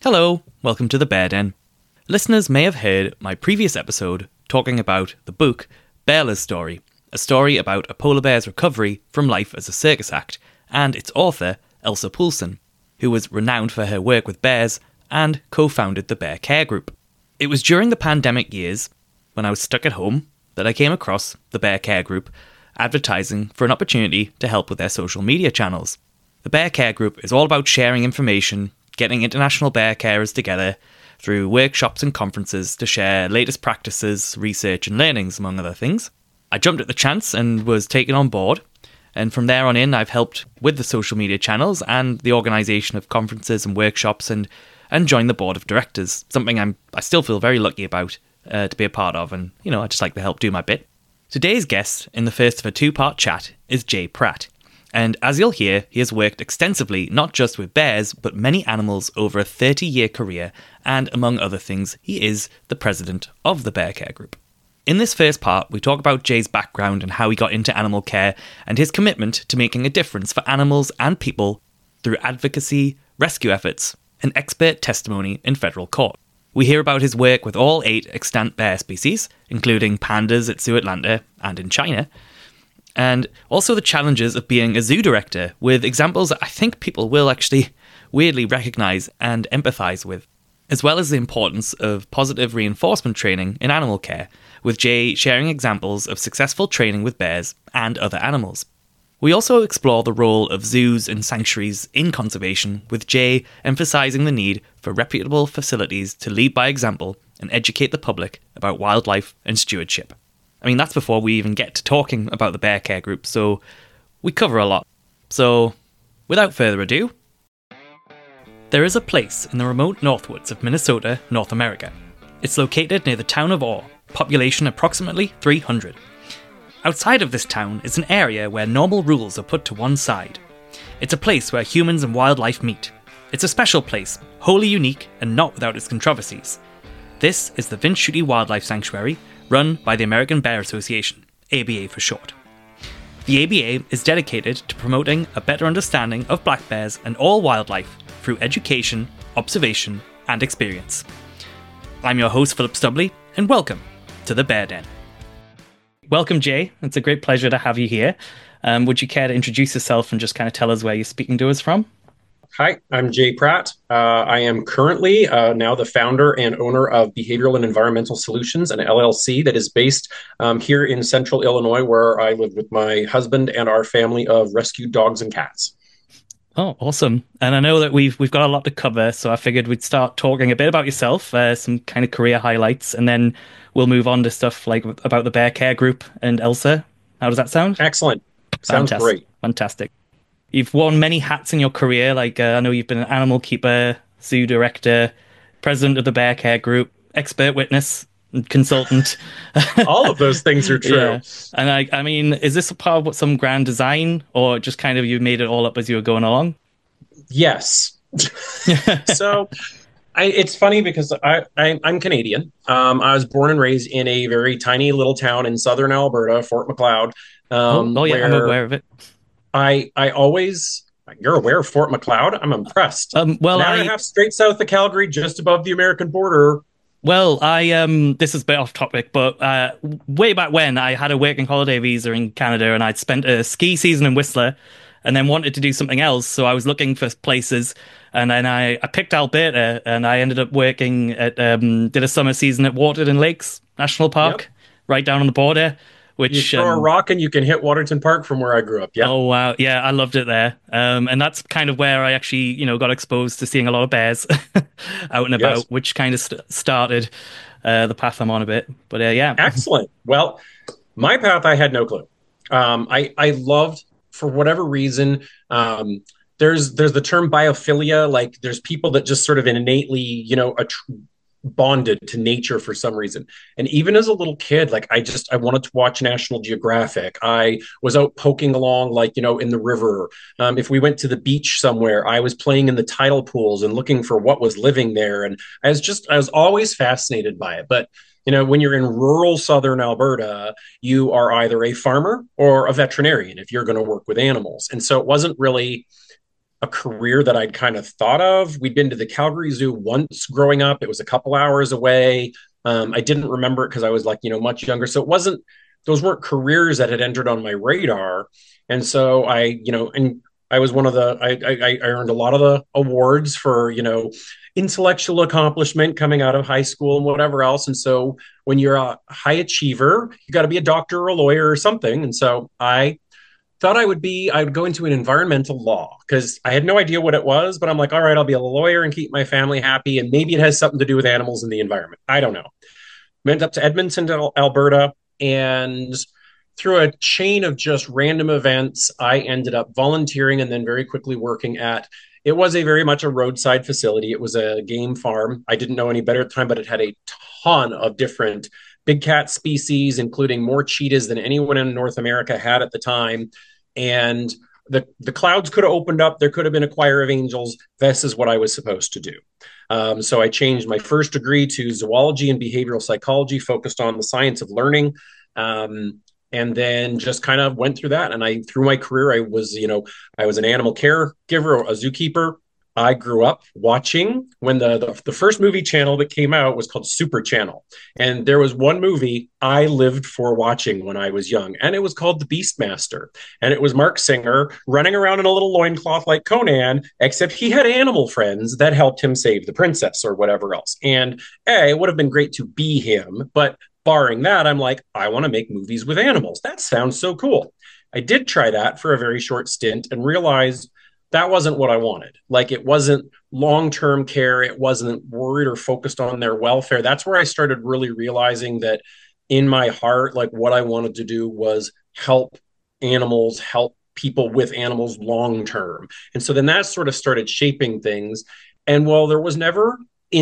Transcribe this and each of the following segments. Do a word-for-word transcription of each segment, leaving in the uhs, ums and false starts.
Hello, welcome to the Bear Den. Listeners may have heard my previous episode talking about the book Bearla's Story, a story about a polar bear's recovery from life as a circus act, and its author, Elsa Poulsen, who was renowned for her work with bears and co-founded the Bear Care Group. It was during the pandemic years, when I was stuck at home, that I came across the Bear Care Group advertising for an opportunity to help with their social media channels. The Bear Care Group is all about sharing information, getting international bear carers together through workshops and conferences to share latest practices, research and learnings, among other things. I jumped at the chance and was taken on board, and from there on in I've helped with the social media channels and the organisation of conferences and workshops and, and joined the board of directors, something I'm, I still feel very lucky about uh, to be a part of, and you know, I just like to help do my bit. Today's guest in the first of a two-part chat is Jay Pratt. And as you'll hear, he has worked extensively not just with bears, but many animals over a thirty-year career, and among other things, he is the president of the Bear Care Group. In this first part, we talk about Jay's background and how he got into animal care, and his commitment to making a difference for animals and people through advocacy, rescue efforts, and expert testimony in federal court. We hear about his work with all eight extant bear species, including pandas at Zoo Atlanta and in China, and also the challenges of being a zoo director, with examples that I think people will actually weirdly recognise and empathise with, as well as the importance of positive reinforcement training in animal care, with Jay sharing examples of successful training with bears and other animals. We also explore the role of zoos and sanctuaries in conservation, with Jay emphasising the need for reputable facilities to lead by example and educate the public about wildlife and stewardship. I mean, that's before we even get to talking about the Bear Care Group, so we cover a lot. So, without further ado, there is a place in the remote northwoods of Minnesota, North America. It's located near the town of Orr, population approximately three hundred. Outside of this town is an area where normal rules are put to one side. It's a place where humans and wildlife meet. It's a special place, wholly unique and not without its controversies. This is the Vince Schutte Wildlife Sanctuary, run by the American Bear Association, A B A for short. The A B A is dedicated to promoting a better understanding of black bears and all wildlife through education, observation, and experience. I'm your host, Philip Stubley, and welcome to the Bear Den. Welcome, Jay. It's a great pleasure to have you here. Um, would you care to introduce yourself and just kind of tell us where you're speaking to us from? Hi, I'm Jay Pratt. Uh, I am currently uh, now the founder and owner of Behavioral and Environmental Solutions, an L L C that is based um, here in central Illinois, where I live with my husband and our family of rescued dogs and cats. Oh, awesome. And I know that we've we've got a lot to cover, so I figured we'd start talking a bit about yourself, uh, some kind of career highlights, and then we'll move on to stuff like about the Bear Care Group and Elsa. How does that sound? Excellent. Sounds Fantastic. great. Fantastic. You've worn many hats in your career, like uh, I know you've been an animal keeper, zoo director, president of the Bear Care Group, expert witness, and consultant. All of those things are true. Yeah. And I, I mean, is this a part of some grand design, or just kind of you made it all up as you were going along? Yes. So I, it's funny because I, I, I'm Canadian. Um, I was born and raised in a very tiny little town in southern Alberta, Fort Macleod. Um, oh, oh, yeah, I'm aware of it. I I always, you're aware of Fort Macleod? I'm impressed. Um, well, An hour I, and a half straight south of Calgary, just above the American border. Well, I um, this is a bit off topic, but uh, way back when I had a working holiday visa in Canada, and I'd spent a ski season in Whistler, and then wanted to do something else. So I was looking for places, and then I, I picked Alberta, and I ended up working at um, did a summer season at Waterton Lakes National Park, yep. Right down on the border. Which, you throw um, a rock and you can hit Waterton Park from where I grew up. Yeah. Oh wow, yeah, I loved it there. Um, and that's kind of where I actually, you know, got exposed to seeing a lot of bears out and about, yes. Which kind of st- started uh, the path I'm on a bit. But uh, yeah, excellent. Well, my path, I had no clue. Um, I I loved, for whatever reason. Um, there's there's the term biophilia. Like there's people that just sort of innately, you know, a tr- bonded to nature for some reason. And even as a little kid, like I just I wanted to watch National Geographic. I was out poking along, like, you know, in the river. Um, if we went to the beach somewhere, I was playing in the tidal pools and looking for what was living there. And I was just I was always fascinated by it. But you know, when you're in rural southern Alberta, you are either a farmer or a veterinarian if you're going to work with animals. And so it wasn't really a career that I'd kind of thought of. We'd been to the Calgary Zoo once growing up. It was a couple hours away. Um, I didn't remember it because I was like, you know, much younger. So it wasn't, those weren't careers that had entered on my radar. And so I, you know, and I was one of the, I, I, I earned a lot of the awards for, you know, intellectual accomplishment coming out of high school and whatever else. And so when you're a high achiever, you got to be a doctor or a lawyer or something. And so I thought I would be, I would go into an environmental law because I had no idea what it was, but I'm like, all right, I'll be a lawyer and keep my family happy. And maybe it has something to do with animals and the environment. I don't know. Went up to Edmonton, Alberta, and through a chain of just random events, I ended up volunteering and then very quickly working at, it was a very much a roadside facility. It was a game farm. I didn't know any better at the time, but it had a ton of different big cat species, including more cheetahs than anyone in North America had at the time. And the, the clouds could have opened up. There could have been a choir of angels. This is what I was supposed to do. Um, so I changed my first degree to zoology and behavioral psychology, focused on the science of learning. Um, and then just kind of went through that. And I, through my career, I was, you know, I was an animal caregiver, a zookeeper. I grew up watching when the, the, the first movie channel that came out was called Super Channel. And there was one movie I lived for watching when I was young, and it was called The Beastmaster. And it was Mark Singer running around in a little loincloth like Conan, except he had animal friends that helped him save the princess or whatever else. And A, it would have been great to be him, but barring that, I'm like, I want to make movies with animals. That sounds so cool. I did try that for a very short stint and realized that wasn't what I wanted. Like, it wasn't long-term care. It wasn't worried or focused on their welfare. That's where I started really realizing that in my heart, like, what I wanted to do was help animals, help people with animals long-term. And so then that sort of started shaping things. And while there was never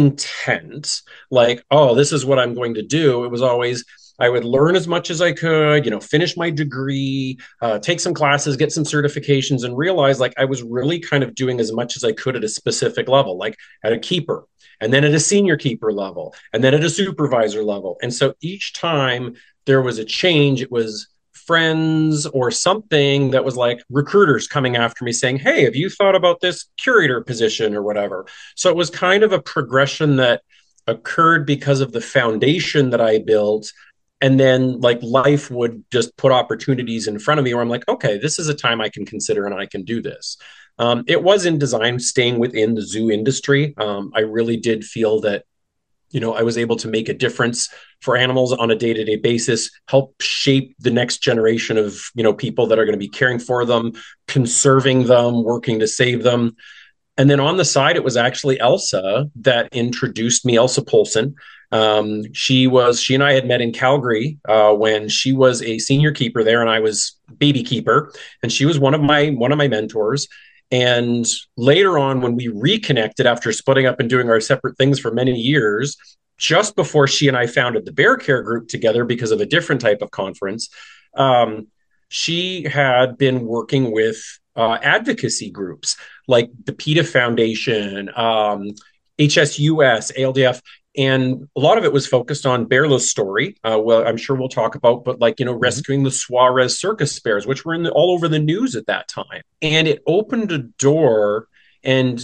intent, like, oh, this is what I'm going to do, it was always, I would learn as much as I could, you know, finish my degree, uh, take some classes, get some certifications, and realize like I was really kind of doing as much as I could at a specific level, like at a keeper, and then at a senior keeper level, and then at a supervisor level. And so each time there was a change, it was friends or something that was like recruiters coming after me saying, hey, have you thought about this curator position or whatever? So it was kind of a progression that occurred because of the foundation that I built. And then like life would just put opportunities in front of me where I'm like, okay, this is a time I can consider and I can do this. Um, it was in design, staying within the zoo industry. Um, I really did feel that, you know, I was able to make a difference for animals on a day-to-day basis, help shape the next generation of, you know, people that are going to be caring for them, conserving them, working to save them. And then on the side, it was actually Elsa that introduced me, Elsa Polson. Um, she was, she and I had met in Calgary uh, when she was a senior keeper there and I was baby keeper. And she was one of my, one of my mentors. And later on, when we reconnected after splitting up and doing our separate things for many years, just before she and I founded the Bear Care group together because of a different type of conference, um, she had been working with uh, advocacy groups like the PETA Foundation, um, H S U S, A L D F, and a lot of it was focused on Bearless story. Uh, well, I'm sure we'll talk about, but like, you know, mm-hmm. rescuing the Suarez circus bears, which were in the, all over the news at that time. And it opened a door and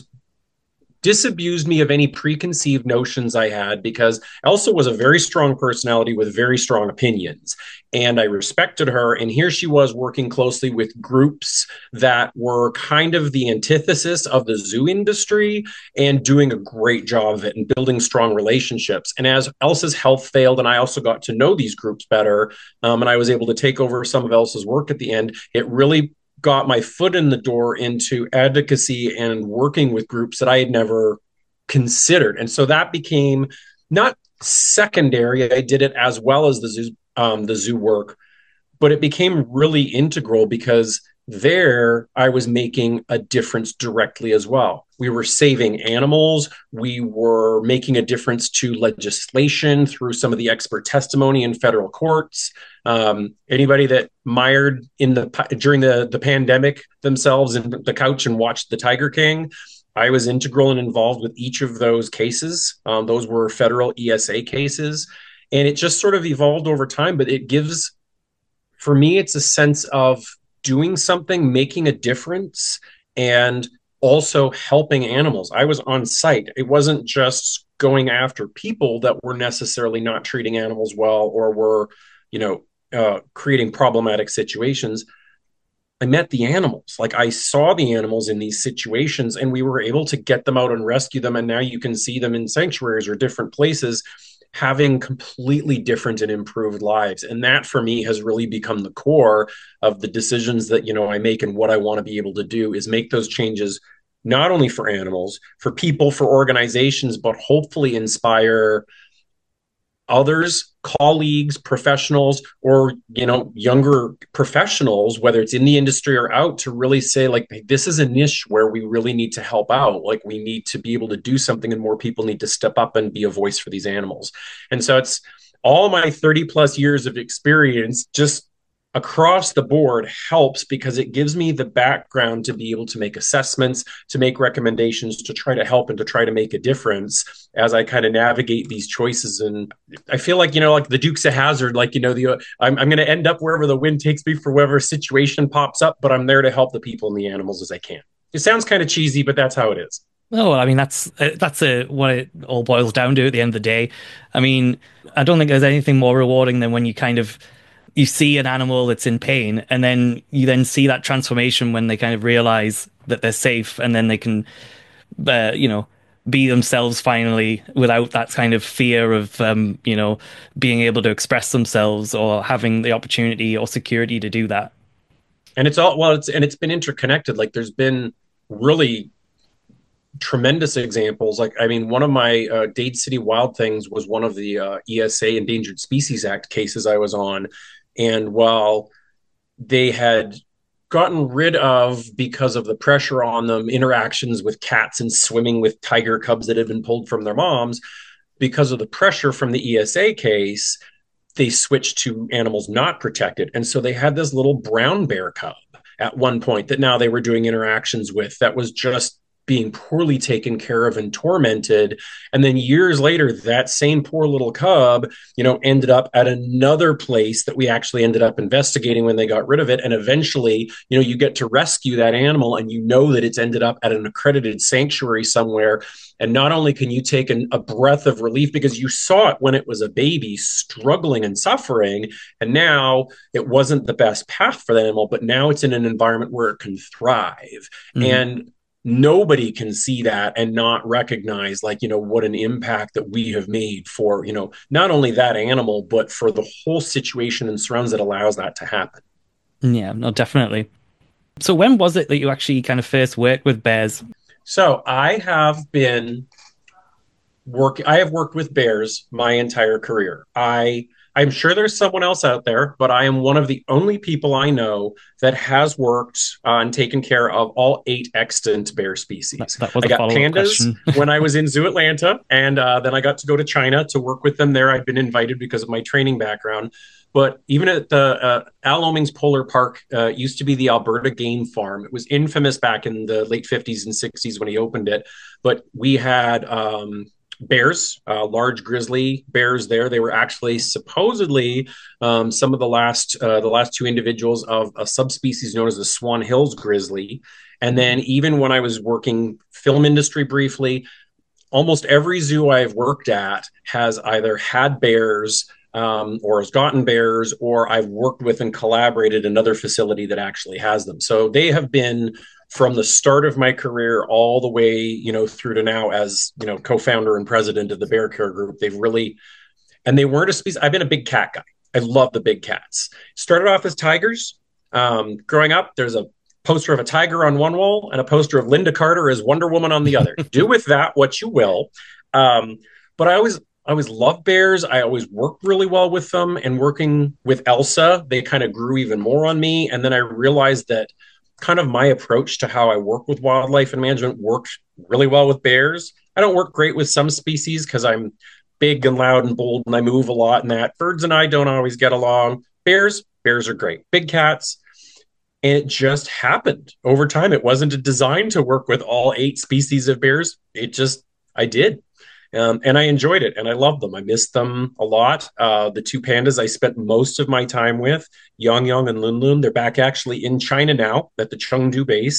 disabused me of any preconceived notions I had, because Elsa was a very strong personality with very strong opinions. And I respected her. And here she was working closely with groups that were kind of the antithesis of the zoo industry and doing a great job of it and building strong relationships. And as Elsa's health failed, and I also got to know these groups better, um, and I was able to take over some of Elsa's work at the end, it really got my foot in the door into advocacy and working with groups that I had never considered. And so that became not secondary. I did it as well as the zoo, um, the zoo work, but it became really integral because there I was making a difference directly as well. We were saving animals. We were making a difference to legislation through some of the expert testimony in federal courts. Um, anybody that mired in the during the, the pandemic themselves in the couch and watched The Tiger King, I was integral and involved with each of those cases. Um, those were federal E S A cases. And it just sort of evolved over time, but it gives, for me, it's a sense of doing something, making a difference, and also helping animals. I was on site. It wasn't just going after people that were necessarily not treating animals well or were, you know, uh, creating problematic situations. I met the animals. Like I saw the animals in these situations and we were able to get them out and rescue them. And now you can see them in sanctuaries or different places having completely different and improved lives. And that for me has really become the core of the decisions that, you know, I make and what I want to be able to do is make those changes, not only for animals, for people, for organizations, but hopefully inspire others, colleagues, professionals, or you know, younger professionals, whether it's in the industry or out, to really say like, hey, this is a niche where we really need to help out. Like we need to be able to do something, and more people need to step up and be a voice for these animals. And so it's all my thirty plus years of experience just across the board helps because it gives me the background to be able to make assessments, to make recommendations, to try to help and to try to make a difference as I kind of navigate these choices. And I feel like, you know, like the Dukes of Hazzard, like, you know, the, uh, I'm, I'm going to end up wherever the wind takes me for whatever situation pops up, but I'm there to help the people and the animals as I can. It sounds kind of cheesy, but that's how it is. Oh, I mean, that's uh, that's a, what it all boils down to at the end of the day. I mean, I don't think there's anything more rewarding than when you kind of you see an animal that's in pain, and then you then see that transformation when they kind of realize that they're safe, and then they can, uh, you know, be themselves finally without that kind of fear of, um, you know, being able to express themselves or having the opportunity or security to do that. And it's all, well, it's, and it's been interconnected. Like there's been really tremendous examples. Like, I mean, one of my uh, Dade City Wild Things was one of the uh, E S A Endangered Species Act cases I was on. And while they had gotten rid of, because of the pressure on them, interactions with cats and swimming with tiger cubs that had been pulled from their moms, because of the pressure from the E S A case, they switched to animals not protected. And so they had this little brown bear cub at one point that now they were doing interactions with that was just being poorly taken care of and tormented. And then years later, that same poor little cub, you know, ended up at another place that we actually ended up investigating when they got rid of it. And eventually, you know, you get to rescue that animal and you know that it's ended up at an accredited sanctuary somewhere. And not only can you take an, a breath of relief because you saw it when it was a baby struggling and suffering, and now it wasn't the best path for the animal, but now it's in an environment where it can thrive. Mm-hmm. And nobody can see that and not recognize, like, you know, what an impact that we have made for, you know, not only that animal, but for the whole situation and surrounds that allows that to happen. Yeah, no, definitely. So when was it that you actually kind of first worked with bears? So I have been working, I have worked with bears my entire career. I I'm sure there's someone else out there, but I am one of the only people I know that has worked on taking care of all eight extant bear species. That, that was I a got pandas when I was in Zoo Atlanta, and uh, then I got to go to China to work with them there. I've been invited because of my training background. But even at the uh, Al Omings Polar Park, uh, used to be the Alberta Game Farm. It was infamous back in the late fifties and sixties when he opened it. But we had um, bears, uh, large grizzly bears there. They were actually supposedly um, some of the last uh, the last two individuals of a subspecies known as the Swan Hills grizzly. And then even when I was working film industry briefly, almost every zoo I've worked at has either had bears um, or has gotten bears, or I've worked with and collaborated another facility that actually has them. So they have been from the start of my career all the way, you know, through to now as, you know, co-founder and president of the Bear Care Group. They've really, and they weren't a species. I've been a big cat guy. I love the big cats. Started off as tigers. Um, growing up, there's a poster of a tiger on one wall and a poster of Linda Carter as Wonder Woman on the other. Do with that what you will. Um, but I always, I always loved bears. I always worked really well with them, and working with Elsa, they kind of grew even more on me. And then I realized that kind of my approach to how I work with wildlife and management works really well with bears. I don't work great with some species because I'm big and loud and bold and I move a lot, and that birds and I don't always get along. Bears, bears are great. Big cats. And it just happened over time. It wasn't a design to work with all eight species of bears. It just, I did. Um, and I enjoyed it and I loved them. I missed them a lot. Uh, the two pandas I spent most of my time with, Yang Yang and Lun Lun, they're back actually in China now at the Chengdu base.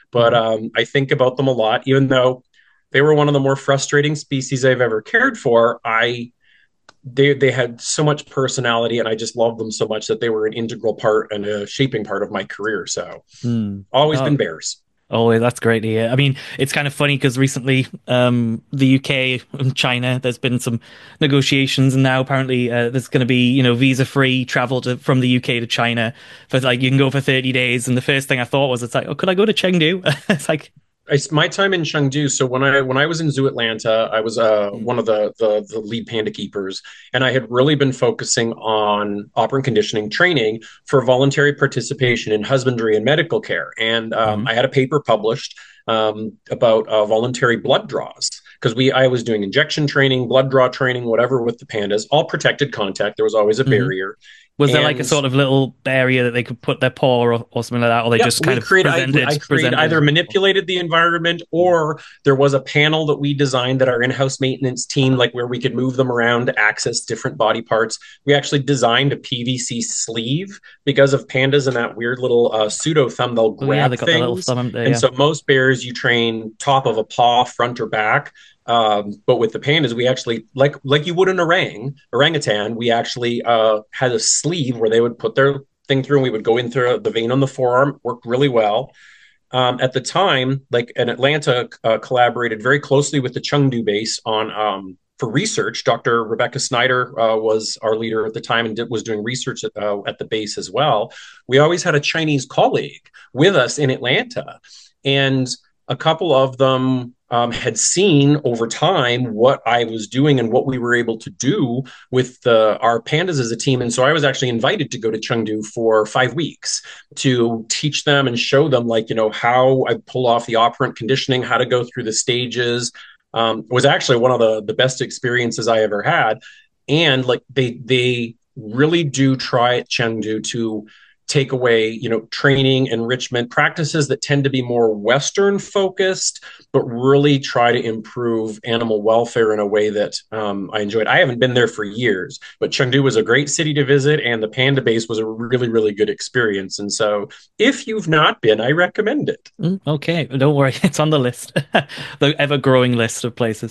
But um, I think about them a lot, even though they were one of the more frustrating species I've ever cared for. I they they had so much personality, and I just loved them so much that they were an integral part and a shaping part of my career. So Mm. always Oh, been bears. oh, that's great to hear. I mean, it's kind of funny because recently, um, the U K and China, there's been some negotiations, and now apparently uh, there's going to be, you know, visa-free travel to from the U K to China for like you can go for thirty days. And the first thing I thought was, it's like, oh, could I go to Chengdu? It's like, I, my time in Chengdu. So when I when I was in Zoo Atlanta, I was uh, mm, one of the, the the lead panda keepers, and I had really been focusing on operant conditioning training for voluntary participation in husbandry and medical care. And um, mhm, I had a paper published um, about uh, voluntary blood draws because we I was doing injection training, blood draw training, whatever with the pandas, all protected contact. There was always a mhm. barrier, Was there like a and sort of little area that they could put their paw or, or something like that, or they Yep, just we kind of create. I, I presented create either presented? manipulated the environment, or there was a panel that we designed that our in-house maintenance team, like where we could move them around to access different body parts. We actually designed a P V C sleeve because of pandas and that weird little uh, pseudo thumb. They'll Oh yeah, grab they got the little things, thumb there. and Yeah. so most bears you train top of a paw, front or back. Um, but with the pandas, we actually like like you would an orang orangutan. We actually uh, had a sleeve where they would put their thing through, and we would go in through the vein on the forearm. Worked really well. Um, at the time, like in Atlanta, uh, collaborated very closely with the Chengdu base on um, for research. Doctor Rebecca Snyder uh, was our leader at the time and did, was doing research at, uh, at the base as well. We always had a Chinese colleague with us in Atlanta, and a couple of them um, had seen over time what I was doing and what we were able to do with the, our pandas as a team. And so I was actually invited to go to Chengdu for five weeks to teach them and show them, like, you know, how I pull off the operant conditioning, how to go through the stages. Um, was actually one of the, the best experiences I ever had. And like they, they really do try at Chengdu to take away, you know, training, enrichment practices that tend to be more Western focused, but really try to improve animal welfare in a way that um, I enjoyed. I haven't been there for years, but Chengdu was a great city to visit, and the panda base was a really, really good experience. And so, if you've not been, I recommend it. Mm, okay, don't worry, it's on the list, the ever-growing list of places.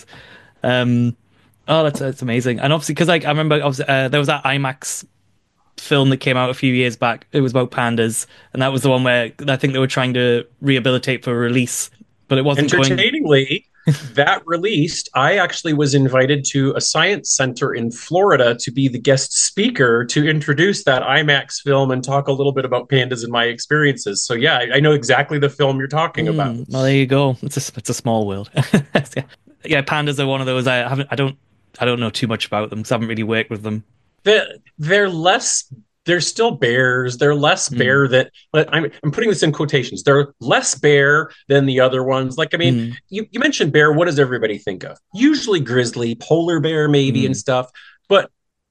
Um, oh, that's that's amazing. And obviously, because like I remember, obviously, uh, there was that IMAX film that came out a few years back. It was about pandas, and that was the one where I think they were trying to rehabilitate for release, but it wasn't going. Entertainingly, that released, I actually was invited to a science center in Florida to be the guest speaker to introduce that IMAX film and talk a little bit about pandas and my experiences. So yeah, I, I know exactly the film you're talking about. Mm, well, there you go. It's a it's a small world. Yeah. Yeah, pandas are one of those. I haven't. I don't. I don't know too much about them because I haven't really worked with them. They're, they're less they're still bears. They're less Mm, bear that, but I'm, I'm putting this in quotations. They're less bear than the other ones. Like, I mean, mm, you, you mentioned bear. What does everybody think of? Usually grizzly, polar bear, maybe, and mm, stuff. But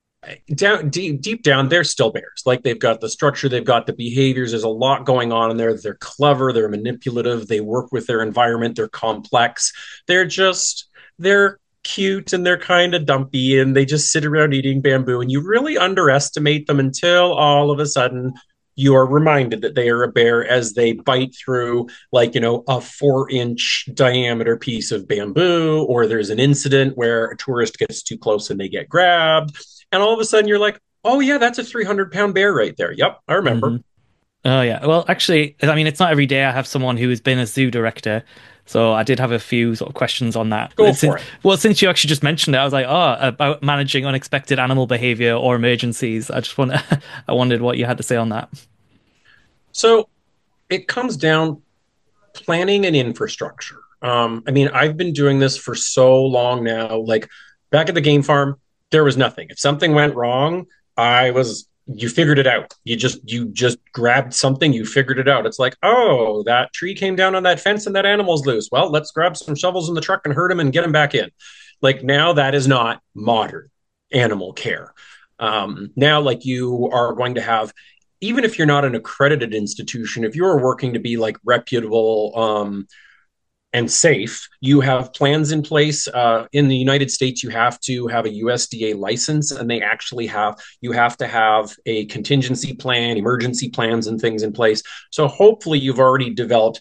down deep, deep down, they're still bears. Like, they've got the structure, they've got the behaviors. There's a lot going on in there. They're clever, they're manipulative, they work with their environment, they're complex. They're just they're cute, and they're kind of dumpy, and they just sit around eating bamboo, and you really underestimate them until all of a sudden you are reminded that they are a bear as they bite through, like, you know, a four inch diameter piece of bamboo, or there's an incident where a tourist gets too close and they get grabbed, and all of a sudden you're like, oh yeah, that's a three hundred pound bear right there. Yep, I remember. hmm. Oh yeah. Well, actually, I mean, it's not every day I have someone who has been a zoo director, so I did have a few sort of questions on that. Go Since, for it. well, since you actually just mentioned it, I was like, oh, about managing unexpected animal behavior or emergencies. I just want, I wondered what you had to say on that. So it comes down planning and infrastructure. Um, I mean, I've been doing this for so long now. Like, back at the game farm, there was nothing. If something went wrong, I was you figured it out. You just you just grabbed something, you figured it out. It's like, oh, that tree came down on that fence and that animal's loose. Well, let's grab some shovels in the truck and herd him and get him back in. Like, now that is not modern animal care. Um, now, like, you are going to have, even if you're not an accredited institution, if you're working to be like reputable um, and safe, you have plans in place. Uh, in the United States, you have to have a U S D A license, and they actually have, you have to have a contingency plan, emergency plans, and things in place. So hopefully you've already developed,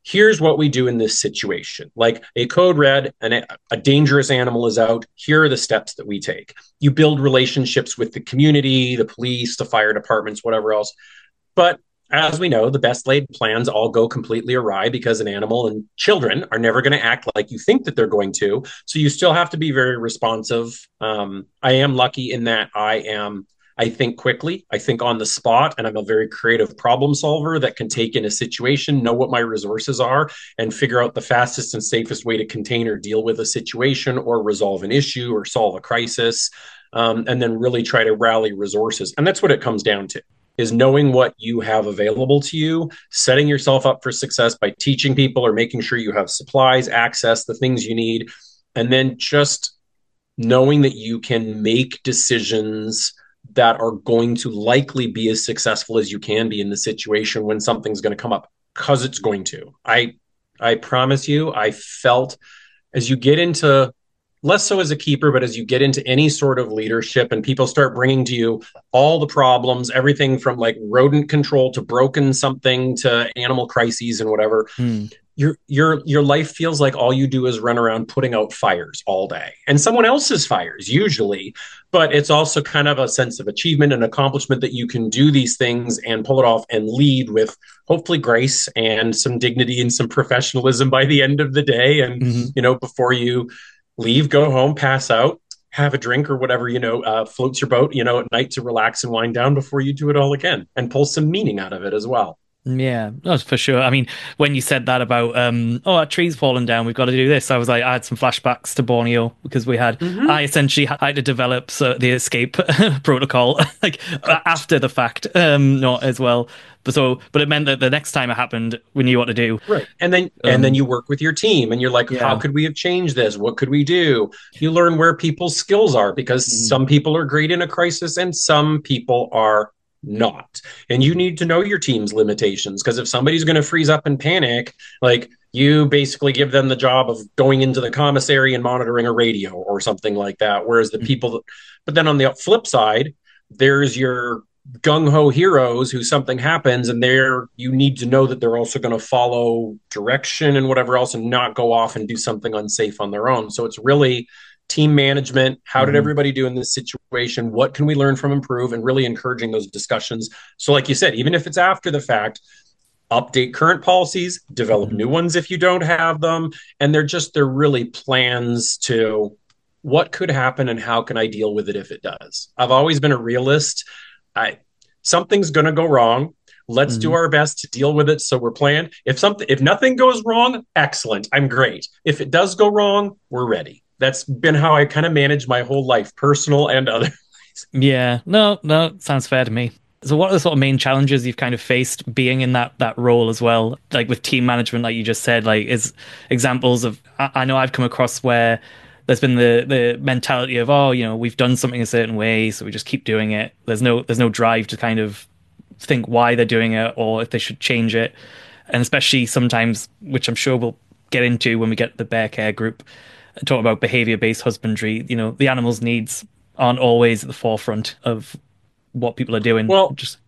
here's what we do in this situation. Like a code red and a, a dangerous animal is out. Here are the steps that we take. You build relationships with the community, the police, the fire departments, whatever else. But as we know, the best laid plans all go completely awry because an animal and children are never going to act like you think that they're going to. So you still have to be very responsive. Um, I am lucky in that I am, I think quickly, I think on the spot, and I'm a very creative problem solver that can take in a situation, know what my resources are, and figure out the fastest and safest way to contain or deal with a situation or resolve an issue or solve a crisis, um, and then really try to rally resources. And that's what it comes down to, is knowing what you have available to you, setting yourself up for success by teaching people or making sure you have supplies, access, the things you need, and then just knowing that you can make decisions that are going to likely be as successful as you can be in the situation when something's going to come up, because it's going to. I I promise you, I felt as you get into, less so as a keeper, but as you get into any sort of leadership and people start bringing to you all the problems, everything from like rodent control to broken something to animal crises and whatever, Hmm. your your your life feels like all you do is run around putting out fires all day, and someone else's fires usually. But it's also kind of a sense of achievement and accomplishment that you can do these things and pull it off and lead with hopefully grace and some dignity and some professionalism by the end of the day. And Mm-hmm. you know, before you leave, go home, pass out, have a drink or whatever, you know, uh, floats your boat, you know, at night to relax and wind down before you do it all again and pull some meaning out of it as well. Yeah, that's for sure. I mean, when you said that about, um, oh, our tree's fallen down, we've got to do this, I was like, I had some flashbacks to Borneo because we had, Mm-hmm. I essentially had to develop so, the escape protocol, like after the fact, um, not as well. But so, but it meant that the next time it happened, we knew what to do. Right. And then Um, and then you work with your team and you're like, yeah. how could we have changed this? What could we do? You learn where people's skills are, because Mhm. some people are great in a crisis and some people are not. And you need to know your team's limitations, because if somebody's going to freeze up and panic, like you basically give them the job of going into the commissary and monitoring a radio or something like that. Whereas the Mhm. people that, but then on the flip side, there's your gung-ho heroes who something happens and they're, you need to know that they're also going to follow direction and whatever else and not go off and do something unsafe on their own. So it's really team management. How did Mhm. everybody do in this situation? What can we learn from, improve, and really encouraging those discussions. So like you said, even if it's after the fact, update current policies, develop Mhm. new ones if you don't have them. And they're just, they're really plans to what could happen and how can I deal with it if it does. I've always been a realist. I something's going to go wrong. Let's do Mhm. our best to deal with it. So we're planned. If something, if nothing goes wrong, excellent. I'm great. If it does go wrong, we're ready. That's been how I kind of manage my whole life, personal and other. Yeah, no, no, sounds fair to me. So what are the sort of main challenges you've kind of faced being in that that role as well? Like with team management, like you just said, like is examples of, I, I know I've come across where there's been the the mentality of, oh, you know, we've done something a certain way, so we just keep doing it. There's no there's no drive to kind of think why they're doing it or if they should change it. And especially sometimes, which I'm sure we'll get into when we get the bear care group, talk about behavior-based husbandry, you know, the animals' needs aren't always at the forefront of what people are doing. Well, Just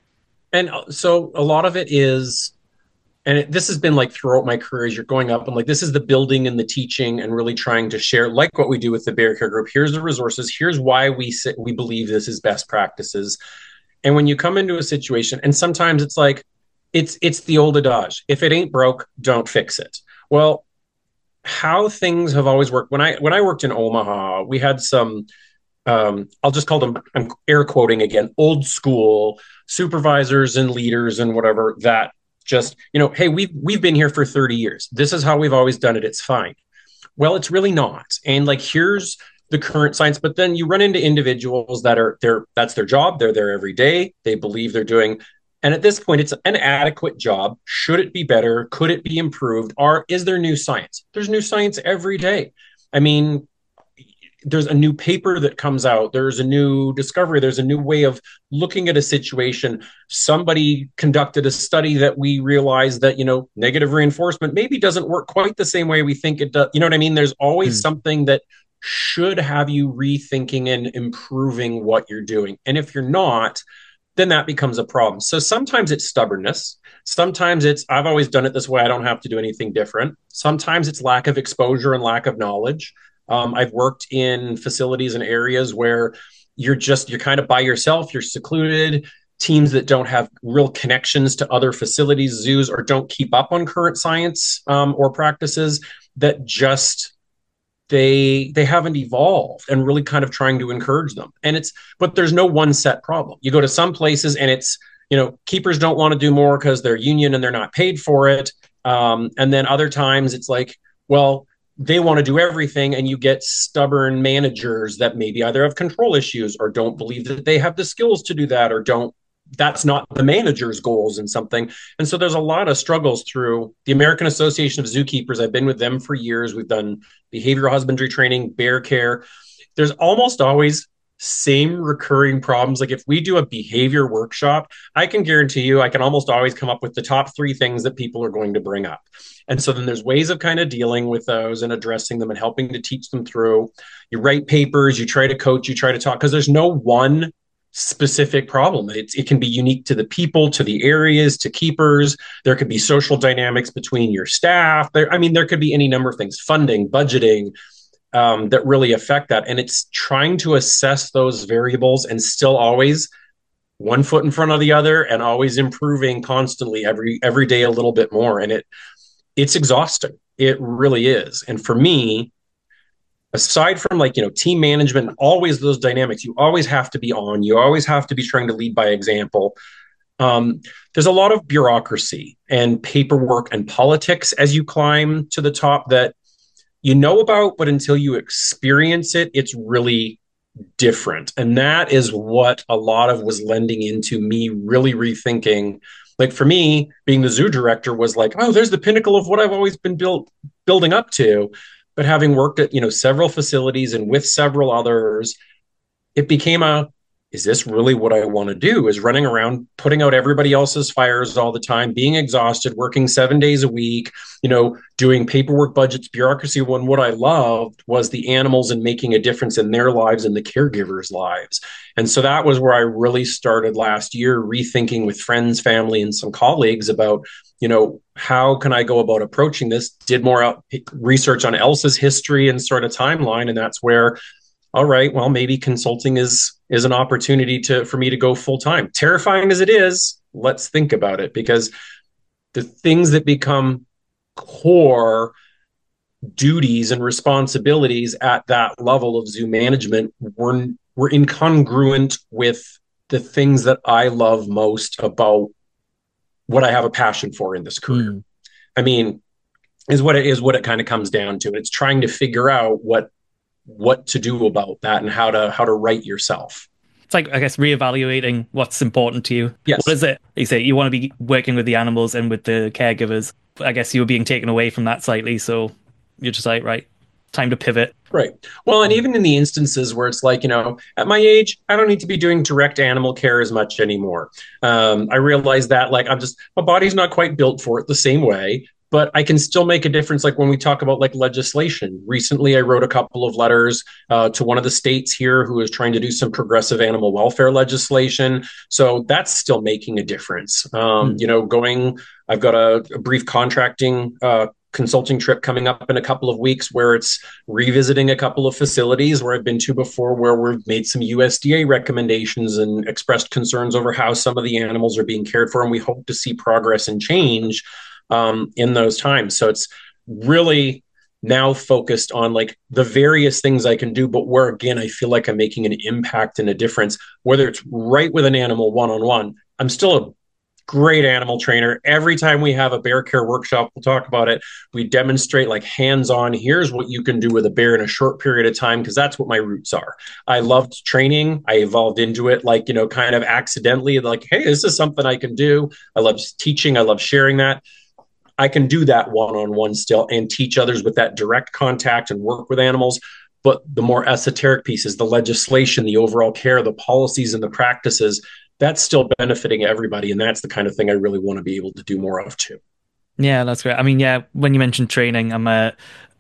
and so a lot of it is, and it, this has been like throughout my career as you're going up and like this is the building and the teaching and really trying to share, like what we do with the bear care group. Here's the resources, here's why we sit, we believe this is best practices. And when you come into a situation, and sometimes it's like it's it's the old adage, if it ain't broke, don't fix it. Well, how things have always worked, when i when i worked in Omaha, we had some, um, I'll just call them, I'm air quoting again, old school supervisors and leaders and whatever, that just, you know, hey, we've we've been here for thirty years. This is how we've always done it. It's fine. Well, it's really not. And like, here's the current science. But then you run into individuals that are there, that's their job. They're there every day. They believe they're doing. And at this point, it's an adequate job. Should it be better? Could it be improved? Or is there new science? There's new science every day. I mean, there's a new paper that comes out, there's a new discovery, there's a new way of looking at a situation. Somebody conducted a study that we realized that, you know, negative reinforcement maybe doesn't work quite the same way we think it does. You know what I mean? There's always mm, something that should have you rethinking and improving what you're doing. And if you're not, then that becomes a problem. So sometimes it's stubbornness. Sometimes it's, I've always done it this way. I don't have to do anything different. Sometimes it's lack of exposure and lack of knowledge. Um, I've worked in facilities and areas where you're just, you're kind of by yourself, you're secluded, teams that don't have real connections to other facilities, zoos, or don't keep up on current science um, or practices that just they they haven't evolved, and really kind of trying to encourage them. And it's, but there's no one set problem. You go to some places and it's, you know, keepers don't want to do more because they're union and they're not paid for it. Um, and then other times it's like, well, they want to do everything, and you get stubborn managers that maybe either have control issues or don't believe that they have the skills to do that, or don't, that's not the manager's goals in something. And so there's a lot of struggles through the American Association of Zookeepers. I've been with them for years. We've done behavioral husbandry training, bear care. There's almost always same recurring problems. Like if we do a behavior workshop, I can guarantee you I can almost always come up with the top three things that people are going to bring up. And so then there's ways of kind of dealing with those and addressing them and helping to teach them through. You write papers, you try to coach, you try to talk, because there's no one specific problem. It's, it can be unique to the people, to the areas, to keepers. There could be social dynamics between your staff. There, I mean, there could be any number of things, funding, budgeting, um, that really affect that. And it's trying to assess those variables and still always one foot in front of the other, and always improving constantly every every day a little bit more. And it it's exhausting. It really is. And for me, aside from like, you know, team management, always those dynamics, you always have to be on, you always have to be trying to lead by example. Um, there's a lot of bureaucracy and paperwork and politics as you climb to the top that you know about, but until you experience it, it's really different. And that is what a lot of was lending into me really rethinking. Like for me, being the zoo director was like, oh, there's the pinnacle of what I've always been built building up to. But having worked at, you know, several facilities and with several others, it became a, is this really what I want to do? Is running around, putting out everybody else's fires all the time, being exhausted, working seven days a week, you know, doing paperwork, budgets, bureaucracy, when what I loved was the animals and making a difference in their lives and the caregivers' lives. And so that was where I really started last year, rethinking with friends, family, and some colleagues about, you know, how can I go about approaching this? Did more research on Elsa's history and sort of timeline. And that's where, all right, well, maybe consulting is is an opportunity to for me to go full time. Terrifying as it is, let's think about it, because the things that become core duties and responsibilities at that level of zoo management were were incongruent with the things that I love most about what I have a passion for in this career. Mm. I mean, is what it is what it kind of comes down to. It's trying to figure out what what to do about that and how to how to right yourself. It's like, I guess, reevaluating what's important to you. Yes. What is it? You say you want to be working with the animals and with the caregivers. I guess you were being taken away from that slightly, so you're just like, right, time to pivot. Right. Well, and even in the instances where it's like, you know, at my age, I don't need to be doing direct animal care as much anymore. Um, I realize that, like, I'm just, my body's not quite built for it the same way, but I can still make a difference. Like when we talk about like legislation, recently I wrote a couple of letters uh, to one of the states here who is trying to do some progressive animal welfare legislation. So that's still making a difference. Um, mm. You know, going, I've got a, a brief contracting uh, consulting trip coming up in a couple of weeks where it's revisiting a couple of facilities where I've been to before, where we've made some U S D A recommendations and expressed concerns over how some of the animals are being cared for. And we hope to see progress and change um, in those times. So it's really now focused on like the various things I can do, but where, again, I feel like I'm making an impact and a difference, whether it's right with an animal one-on-one. I'm still a great animal trainer. Every time we have a bear care workshop, we'll talk about it. We demonstrate like hands-on, here's what you can do with a bear in a short period of time, because that's what my roots are. I loved training. I evolved into it, like, you know, kind of accidentally, like, hey, this is something I can do. I love teaching. I love sharing that. I can do that one-on-one still and teach others with that direct contact and work with animals. But the more esoteric pieces, the legislation, the overall care, the policies and the practices, that's still benefiting everybody. And that's the kind of thing I really want to be able to do more of too. Yeah, that's great. I mean, yeah, when you mentioned training, I'm a,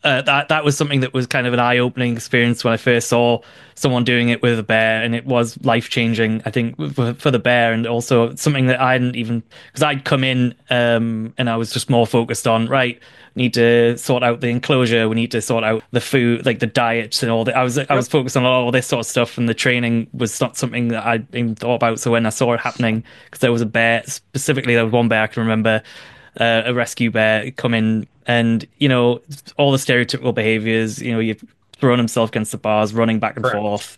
uh, that that was something that was kind of an eye-opening experience when I first saw someone doing it with a bear, and it was life-changing, I think, for, for the bear, and also something that I hadn't even, because I'd come in um, and I was just more focused on, right, need to sort out the enclosure, we need to sort out the food, like the diets and all that. I was I was focused on all this sort of stuff, and the training was not something that I even thought about. So when I saw it happening, because there was a bear specifically, there was one bear I can remember, uh, a rescue bear come in, and you know all the stereotypical behaviors. You know, you've thrown himself against the bars, running back and Correct. forth,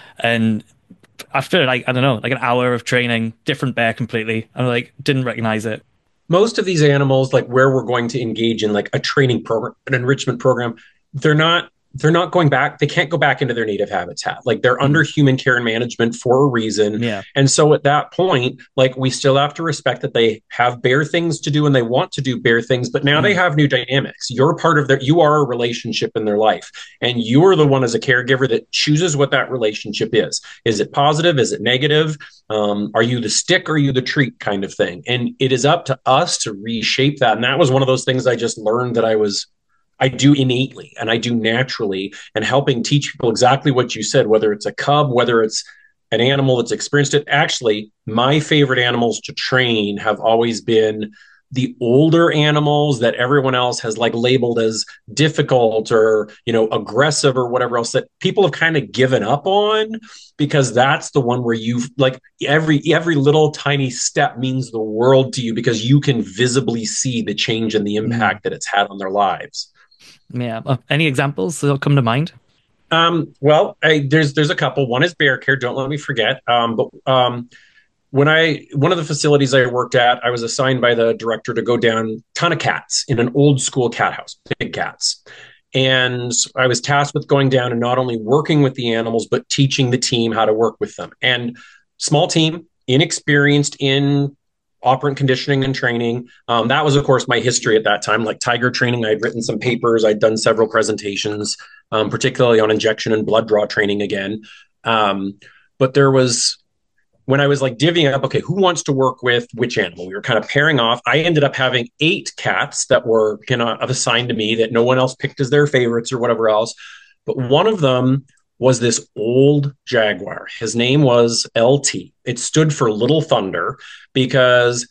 and after like I don't know, like an hour of training, different bear completely. I like didn't recognize it. Most of these animals, like where we're going to engage in like a training program, an enrichment program, they're not they're not going back. They can't go back into their native habitat. Like they're mm. under human care and management for a reason. Yeah. And so at that point, like we still have to respect that they have bear things to do and they want to do bear things, but now mm. they have new dynamics. You're part of their, you are a relationship in their life. And you are the one as a caregiver that chooses what that relationship is. Is it positive? Is it negative? Um, are you the stick or are you the treat kind of thing? And it is up to us to reshape that. And that was one of those things I just learned that I was I do innately and I do naturally, and helping teach people exactly what you said, whether it's a cub, whether it's an animal that's experienced it. Actually, my favorite animals to train have always been the older animals that everyone else has like labeled as difficult or, you know, aggressive or whatever else that people have kind of given up on, because that's the one where you've like every, every little tiny step means the world to you because you can visibly see the change and the impact mm. that it's had on their lives. Yeah. Uh, any examples that come to mind? Um, well, I, there's there's a couple. One is bear care. Don't let me forget. Um, but um, when I one of the facilities I worked at, I was assigned by the director to go down ton of cats in an old school cat house, big cats, and I was tasked with going down and not only working with the animals but teaching the team how to work with them. And small team, inexperienced in operant conditioning and training. Um, that was, of course, my history at that time. Like tiger training, I'd written some papers, I'd done several presentations, um, particularly on injection and blood draw training again. Um, but there was, when I was like divvying up, okay, who wants to work with which animal? We were kind of pairing off. I ended up having eight cats that were, you know, assigned to me that no one else picked as their favorites or whatever else. But one of them was this old jaguar. His name was L T. It stood for Little Thunder because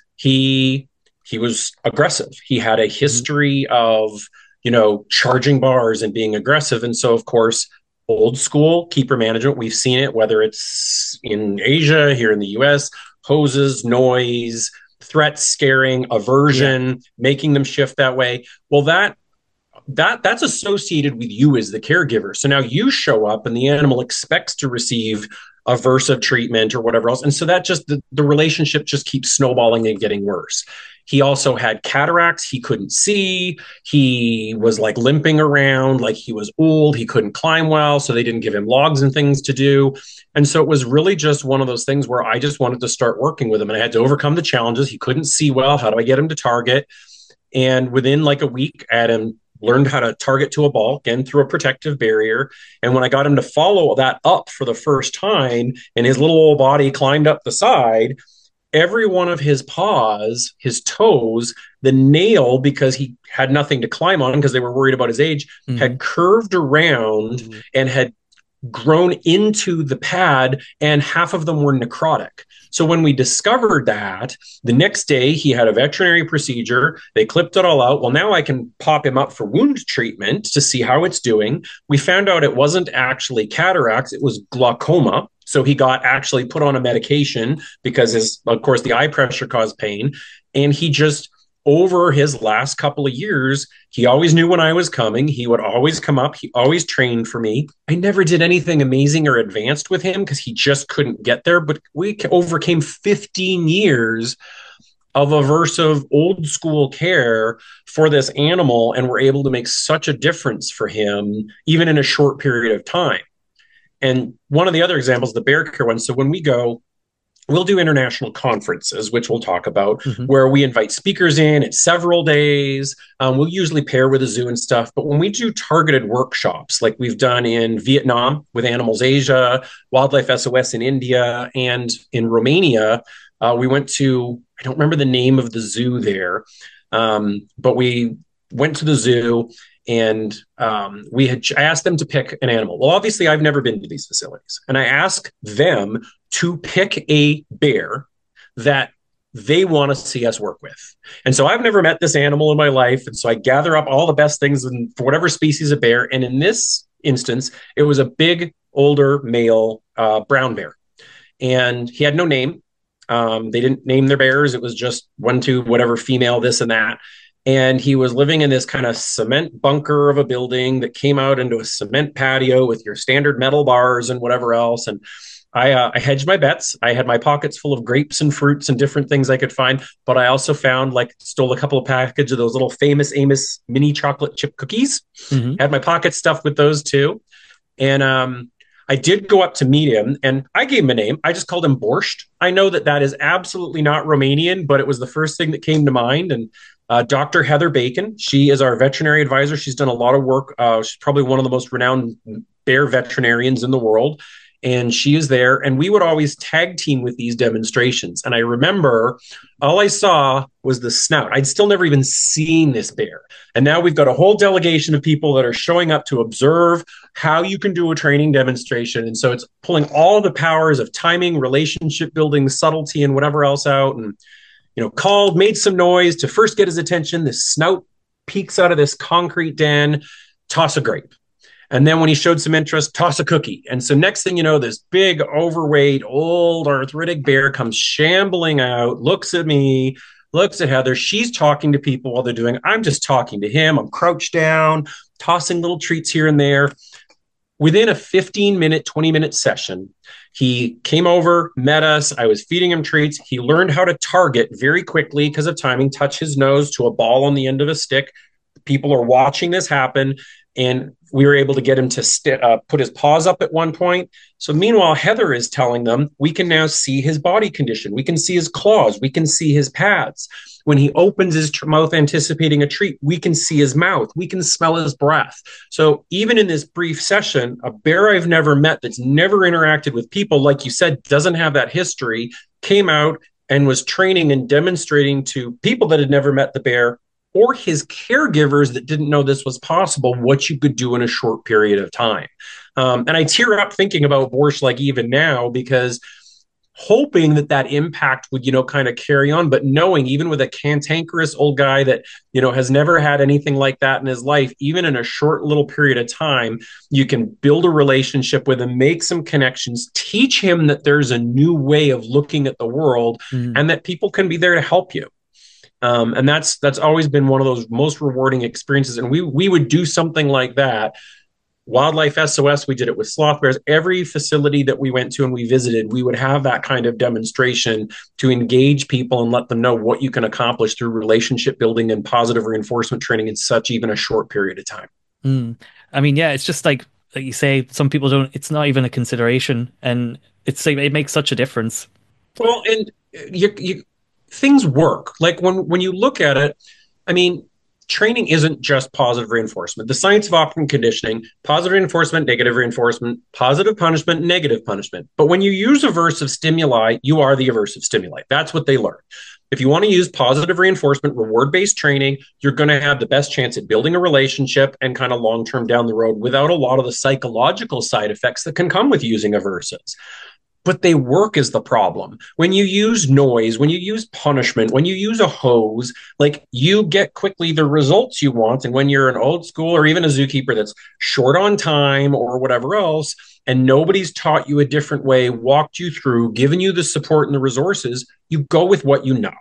he he was aggressive. He had a history of, you know, charging bars and being aggressive. And so, of course, old school keeper management, we've seen it, whether it's in Asia, here in the U S, hoses, noise, threats, scaring, aversion, yeah. making them shift that way. Well, that that that's associated with you as the caregiver. So now you show up and the animal expects to receive aversive treatment or whatever else. And so that just, the, the relationship just keeps snowballing and getting worse. He also had cataracts. He couldn't see. He was like limping around, like he was old. He couldn't climb well. So they didn't give him logs and things to do. And so it was really just one of those things where I just wanted to start working with him, and I had to overcome the challenges. He couldn't see well. How do I get him to target? And within like a week, I had him learned how to target to a ball, again, through a protective barrier. And when I got him to follow that up for the first time and his little old body climbed up the side, every one of his paws, his toes, the nail, because he had nothing to climb on because they were worried about his age, mm-hmm. had curved around mm-hmm. and had grown into the pad, and half of them were necrotic. So when we discovered that, the next day he had a veterinary procedure. They clipped it all out. Well, now I can pop him up for wound treatment to see how it's doing. We found out it wasn't actually cataracts, it was glaucoma. So he got actually put on a medication because his, of course, the eye pressure caused pain. And he just, over his last couple of years, he always knew when I was coming. He would always come up. He always trained for me. I never did anything amazing or advanced with him because he just couldn't get there. But we overcame fifteen years of aversive old school care for this animal, and were able to make such a difference for him, even in a short period of time. And one of the other examples, the bear care one. So when we go, we'll do international conferences, which we'll talk about, mm-hmm. where we invite speakers in. It's several days. Um, we'll usually pair with a zoo and stuff. But when we do targeted workshops, like we've done in Vietnam with Animals Asia, Wildlife S O S in India, and in Romania, uh, we went to, I don't remember the name of the zoo there, um, but we went to the zoo. and um, we had I asked them to pick an animal. Well, obviously, I've never been to these facilities, and I asked them to pick a bear that they want to see us work with. And so I've never met this animal in my life, and so I gather up all the best things in, for whatever species of bear. And in this instance, it was a big, older male uh, brown bear, and he had no name. Um, they didn't name their bears. It was just one, two, whatever, female, this and that. And he was living in this kind of cement bunker of a building that came out into a cement patio with your standard metal bars and whatever else. And I, uh, I hedged my bets. I had my pockets full of grapes and fruits and different things I could find. But I also found, like, stole a couple of packages of those little Famous Amos mini chocolate chip cookies. Mm-hmm. Had my pockets stuffed with those too. And um, I did go up to meet him, and I gave him a name. I just called him Borscht. I know that that is absolutely not Romanian, but it was the first thing that came to mind. And uh, Doctor Heather Bacon, she is our veterinary advisor. She's done a lot of work. Uh, she's probably one of the most renowned bear veterinarians in the world. And she is there, and we would always tag team with these demonstrations. And I remember all I saw was the snout. I'd still never even seen this bear. And now we've got a whole delegation of people that are showing up to observe how you can do a training demonstration. And so it's pulling all the powers of timing, relationship building, subtlety, and whatever else out. And, you know, called, made some noise to first get his attention. This snout peeks out of this concrete den, toss a grape. And then when he showed some interest, toss a cookie. And so next thing you know, this big, overweight, old, arthritic bear comes shambling out, looks at me, looks at Heather. She's talking to people while they're doing it. I'm just talking to him. I'm crouched down, tossing little treats here and there. Within a fifteen minute, twenty minute session, he came over, met us. I was feeding him treats. He learned how to target very quickly because of timing, touch his nose to a ball on the end of a stick. People are watching this happen. And we were able to get him to st- uh, put his paws up at one point. So meanwhile, Heather is telling them, we can now see his body condition. We can see his claws. We can see his pads. When he opens his tr- mouth anticipating a treat, we can see his mouth. We can smell his breath. So even in this brief session, a bear I've never met that's never interacted with people, like you said, doesn't have that history, came out and was training and demonstrating to people that had never met the bear or his caregivers that didn't know this was possible, what you could do in a short period of time. Um, and I tear up thinking about Borscht, like even now, because hoping that that impact would, you know, kind of carry on, but knowing even with a cantankerous old guy that, you know, has never had anything like that in his life, even in a short little period of time, you can build a relationship with him, make some connections, teach him that there's a new way of looking at the world mm. and that people can be there to help you. Um, and that's that's always been one of those most rewarding experiences. And we we would do something like that. Wildlife S O S, we did it with sloth bears. Every facility that we went to and we visited, we would have that kind of demonstration to engage people and let them know what you can accomplish through relationship building and positive reinforcement training in such even a short period of time. Mm. I mean, yeah, it's just like, like you say, some people don't, it's not even a consideration, and it's like, it makes such a difference. Well, and you, you things work. Like when, when you look at it, I mean, training isn't just positive reinforcement. The science of operant conditioning, positive reinforcement, negative reinforcement, positive punishment, negative punishment. But when you use aversive stimuli, you are the aversive stimuli. That's what they learn. If you want to use positive reinforcement, reward-based training, you're going to have the best chance at building a relationship and kind of long-term down the road without a lot of the psychological side effects that can come with using aversives. But they work is the problem. When you use noise, when you use punishment, when you use a hose, like you get quickly the results you want. And when you're an old school or even a zookeeper that's short on time or whatever else, and nobody's taught you a different way, walked you through, given you the support and the resources, you go with what you know.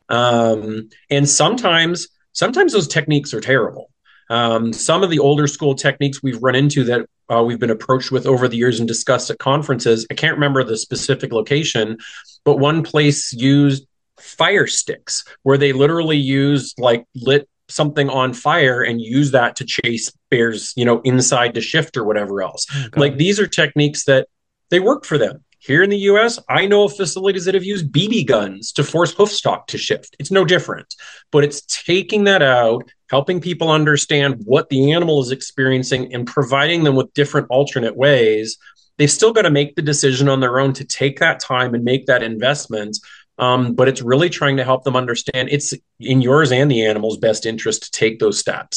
Um, and sometimes, sometimes those techniques are terrible. Um, some of the older school techniques we've run into that uh, we've been approached with over the years and discussed at conferences, I can't remember the specific location, but one place used fire sticks where they literally used like lit something on fire and use that to chase bears, you know, inside to shift or whatever else. Okay. Like these are techniques that they work for them. Here in the U S, I know of facilities that have used B B guns to force hoofstock to shift. It's no different, but it's taking that out, helping people understand what the animal is experiencing and providing them with different alternate ways. They've still got to make the decision on their own to take that time and make that investment. Um, but it's really trying to help them understand it's in yours and the animal's best interest to take those steps.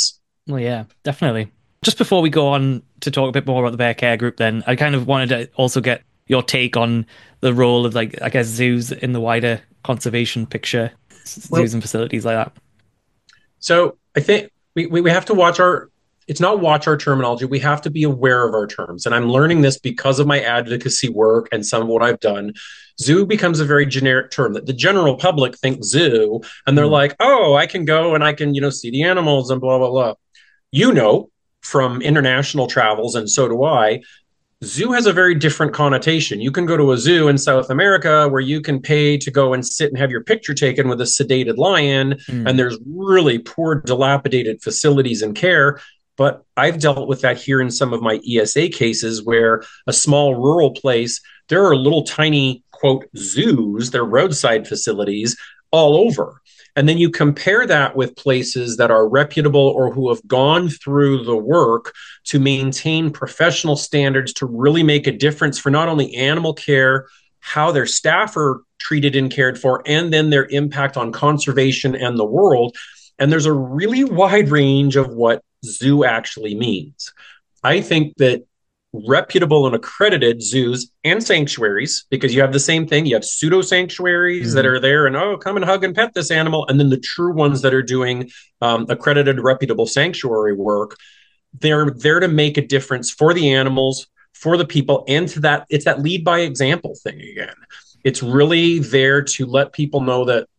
Well, yeah, definitely. Just before we go on to talk a bit more about the Bear Care Group, then I kind of wanted to also get your take on the role of, like, I guess, zoos in the wider conservation picture, Well, zoos and facilities like that. so I think we, we, we have to watch our, it's not watch our terminology. We have to be aware of our terms. And I'm learning this because of my advocacy work and some of what I've done. Zoo becomes a very generic term that the general public thinks zoo, and they're Mm. like, oh, I can go and I can, you know, see the animals and blah, blah, blah. You know, from international travels, and so do I, zoo has a very different connotation. You can go to a zoo in South America where you can pay to go and sit and have your picture taken with a sedated lion, and Mm. there's really poor, dilapidated facilities and care. But I've dealt with that here in some of my E S A cases where a small rural place, there are little tiny, quote, zoos, they're roadside facilities all over. And then you compare that with places that are reputable or who have gone through the work to maintain professional standards to really make a difference for not only animal care, how their staff are treated and cared for, and then their impact on conservation and the world. And there's a really wide range of what zoo actually means. I think that reputable and accredited zoos and sanctuaries, because you have the same thing. You have pseudo sanctuaries that Hmm. are there and, oh, come and hug and pet this animal. And then the true ones that are doing um, accredited, reputable sanctuary work. They're there to make a difference for the animals, for the people, and to that, it's that lead by example thing again. It's really there to let people know that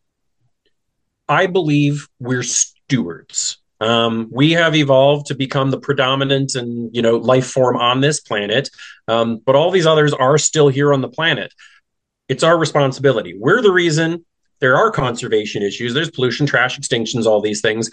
I believe we're stewards. Um, we have evolved to become the predominant and you know life form on this planet, um, but all these others are still here on the planet. It's our responsibility. We're the reason there are conservation issues. There's pollution, trash, extinctions, all these things.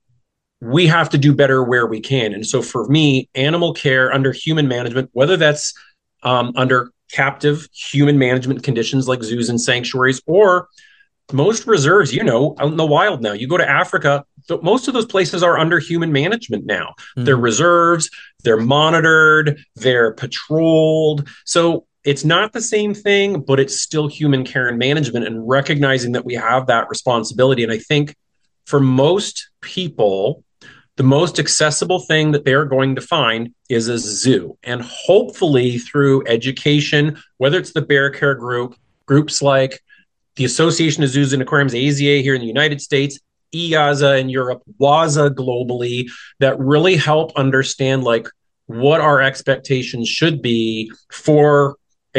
We have to do better where we can. And so for me, animal care under human management, whether that's um, under captive human management conditions like zoos and sanctuaries, or most reserves, you know, out in the wild now. You go to Africa, th- most of those places are under human management now. They're Hmm. reserves, they're monitored, they're patrolled. So it's not the same thing, but it's still human care and management and recognizing that we have that responsibility. And I think for most people, the most accessible thing that they're going to find is a zoo. And hopefully through education, whether it's the Bear Care Group, groups like the Association of Zoos and Aquariums, A Z A here in the United States, I A Z A in Europe, WAZA globally, that really help understand like what our expectations should be for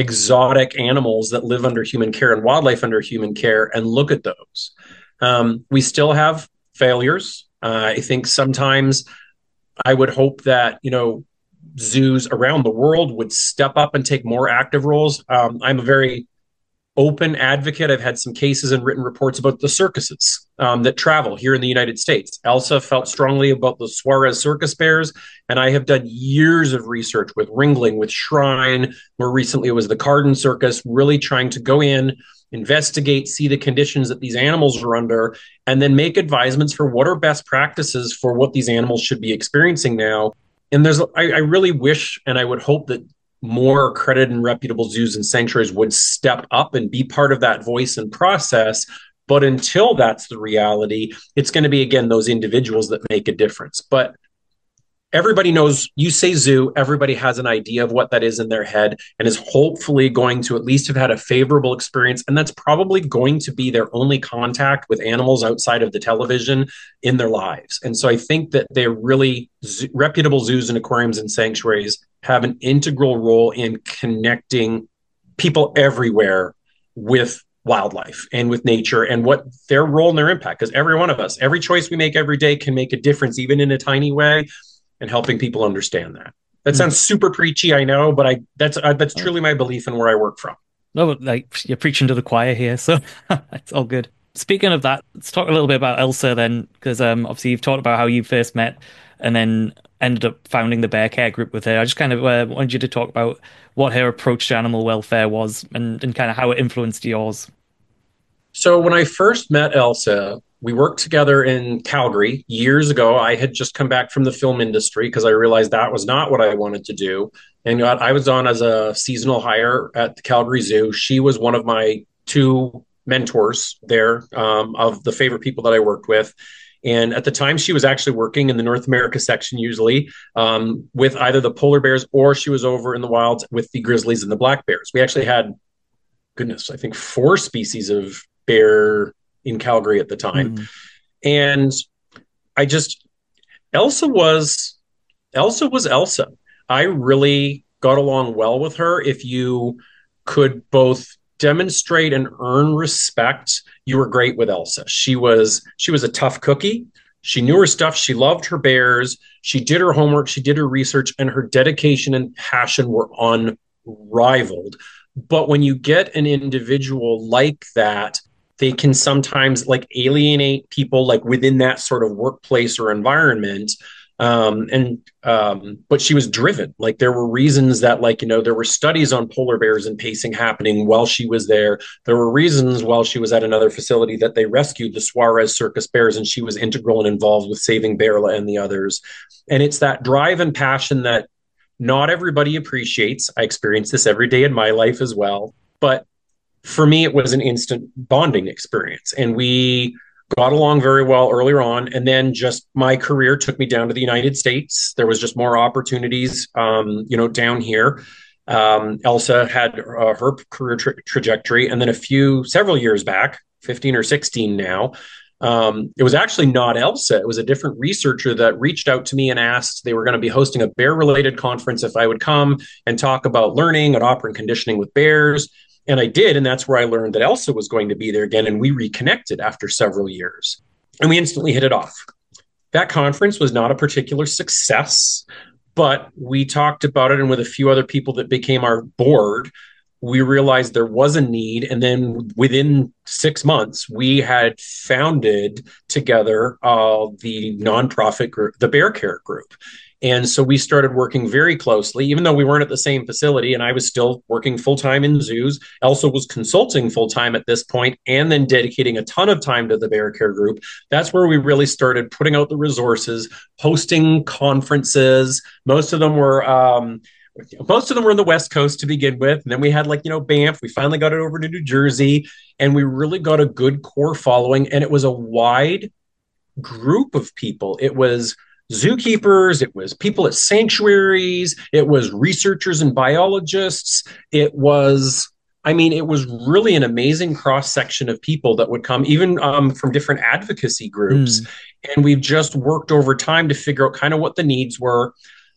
exotic animals that live under human care and wildlife under human care and look at those. Um, we still have failures. Uh, I think sometimes I would hope that, you know, zoos around the world would step up and take more active roles. Um, I'm a very open advocate. I've had some cases and written reports about the circuses um, that travel here in the United States. Elsa felt strongly about the Suarez circus bears, and I have done years of research with Ringling, with Shrine. More recently, it was the Carden Circus, really trying to go in, investigate, see the conditions that these animals are under, and then make advisements for what are best practices for what these animals should be experiencing now. And there's, I, I really wish and I would hope that more accredited and reputable zoos and sanctuaries would step up and be part of that voice and process. But until that's the reality, it's going to be, again, those individuals that make a difference. But everybody knows, you say zoo, everybody has an idea of what that is in their head and is hopefully going to at least have had a favorable experience. And that's probably going to be their only contact with animals outside of the television in their lives. And so I think that they're really z- reputable zoos and aquariums and sanctuaries have an integral role in connecting people everywhere with wildlife and with nature and what their role and their impact, because every one of us, every choice we make every day can make a difference, even in a tiny way, and helping people understand that. That Hmm. sounds super preachy, I know, but I that's uh, that's Oh. truly my belief and where I work from. No, but, like, you're preaching to the choir here, so it's all good. Speaking of that, let's talk a little bit about Elsa then, because um, obviously you've talked about how you first met and then ended up founding the Bear Care Group with her. I just kind of uh, wanted you to talk about what her approach to animal welfare was and, and kind of how it influenced yours. So when I first met Elsa, we worked together in Calgary years ago. I had just come back from the film industry because I realized that was not what I wanted to do. And got, I was on as a seasonal hire at the Calgary Zoo. She was one of my two mentors there, um, of the favorite people that I worked with. And at the time, she was actually working in the North America section, usually um, with either the polar bears, or she was over in the wilds with the grizzlies and the black bears. We actually had, goodness, I think four species of bear in Calgary at the time. Mm. And I just, Elsa was, Elsa was Elsa. I really got along well with her. If you could both demonstrate and earn respect, you were great with Elsa. She was she was a tough cookie. She knew her stuff. She loved her bears. She did her homework. She did her research, and her dedication and passion were unrivaled. But when you get an individual like that, they can sometimes like alienate people like within that sort of workplace or environment. Um, and, um, but she was driven. Like there were reasons that, like, you know, there were studies on polar bears and pacing happening while she was there. There were reasons while she was at another facility that they rescued the Suarez circus bears, and she was integral and involved with saving Bearla and the others. And it's that drive and passion that not everybody appreciates. I experience this every day in my life as well. But for me, it was an instant bonding experience. And we got along very well earlier on. And then just my career took me down to the United States. There was just more opportunities, um, you know, down here. Um, Elsa had uh, her career tra- trajectory. And then a few, several years back, fifteen or sixteen now, um, it was actually not Elsa. It was a different researcher that reached out to me and asked, they were going to be hosting a bear-related conference if I would come and talk about learning and operant conditioning with bears. And I did, and that's where I learned that Elsa was going to be there again, and we reconnected after several years. And we instantly hit it off. That conference was not a particular success, but we talked about it, and with a few other people that became our board, we realized there was a need. And then within six months, we had founded together uh, the nonprofit group, the Bear Care Group. And so we started working very closely, even though we weren't at the same facility, and I was still working full-time in zoos. Elsa was consulting full-time at this point, and then dedicating a ton of time to the Bear Care Group. That's where we really started putting out the resources, hosting conferences. Most of them were... Um, Most of them were on the West Coast to begin with. And then we had like, you know, Banff. We finally got it over to New Jersey, and we really got a good core following. And it was a wide group of people. It was zookeepers, it was people at sanctuaries, it was researchers and biologists. It was, I mean, it was really an amazing cross section of people that would come, even um, from different advocacy groups. Mm. And we've just worked over time to figure out kind of what the needs were.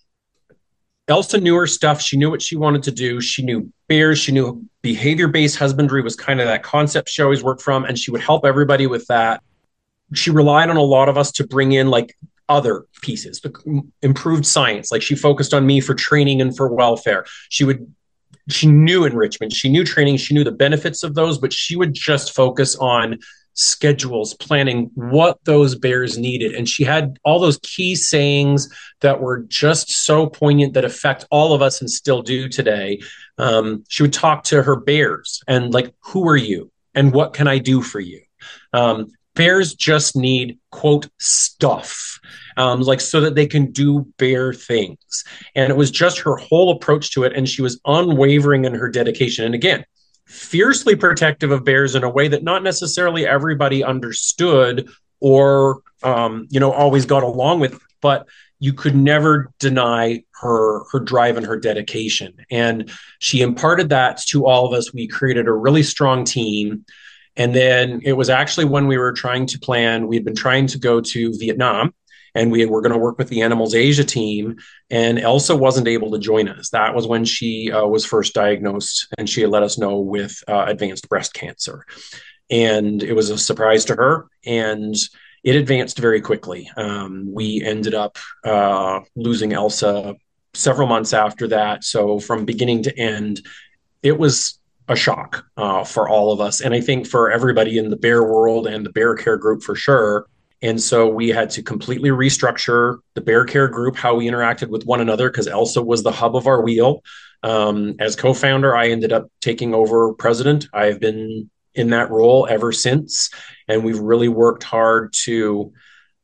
Elsa knew her stuff. She knew what she wanted to do. She knew bears. She knew behavior-based husbandry was kind of that concept she always worked from, and she would help everybody with that. She relied on a lot of us to bring in like other pieces, improved science. Like she focused on me for training and for welfare. She would, she knew enrichment. She knew training. She knew the benefits of those, but she would just focus on schedules, planning what those bears needed. And she had all those key sayings that were just so poignant that affect all of us and still do today. Um, she would talk to her bears and like, who are you? And what can I do for you? Um, bears just need, quote, stuff, um, like so that they can do bear things. And it was just her whole approach to it. And she was unwavering in her dedication. And again, fiercely protective of bears in a way that not necessarily everybody understood or, um, you know, always got along with, but you could never deny her, her drive and her dedication. And she imparted that to all of us. We created a really strong team. And then it was actually when we were trying to plan, we had been trying to go to Vietnam, and we were going to work with the Animals Asia team, and Elsa wasn't able to join us. That was when she uh, was first diagnosed, and she had let us know with uh, advanced breast cancer. And it was a surprise to her, and it advanced very quickly. Um, we ended up uh, losing Elsa several months after that. So from beginning to end, it was a shock uh, for all of us. And I think for everybody in the bear world and the Bear Care Group for sure. And so we had to completely restructure the Bear Care Group, how we interacted with one another, because Elsa was the hub of our wheel. Um, as co-founder, I ended up taking over president. I've been in that role ever since. And we've really worked hard to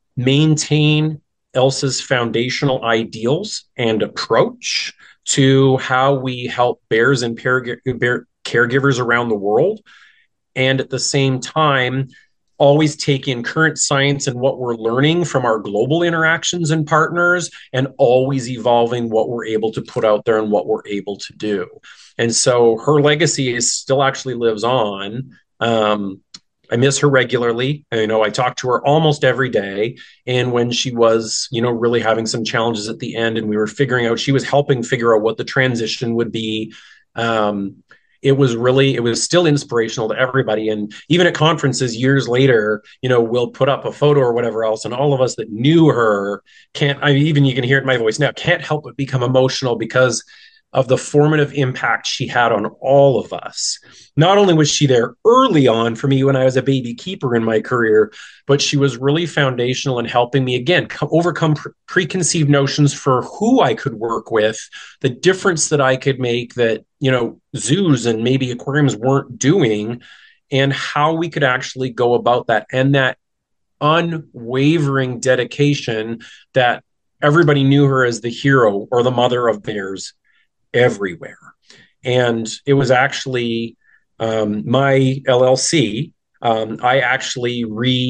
maintain Elsa's foundational ideals and approach to how we help bears and bear, bear caregivers around the world. And at the same time, always take in current science and what we're learning from our global interactions and partners, and always evolving what we're able to put out there and what we're able to do. And so her legacy is still actually lives on. Um, I miss her regularly. You know, I talk to her almost every day. And when she was, you know, really having some challenges at the end, and we were figuring out, she was helping figure out what the transition would be. Um, it was really, it was still inspirational to everybody. And even at conferences years later, you know, we'll put up a photo or whatever else, and all of us that knew her can't, I mean, even you can hear it in my voice now, can't help but become emotional because of the formative impact she had on all of us. Not only was she there early on for me when I was a baby keeper in my career, but she was really foundational in helping me, again, co- overcome pre- preconceived notions for who I could work with, the difference that I could make that, you know, zoos and maybe aquariums weren't doing, and how we could actually go about that. And that unwavering dedication that everybody knew her as the hero or the mother of bears everywhere. And it was actually um, my L L C. Um, I actually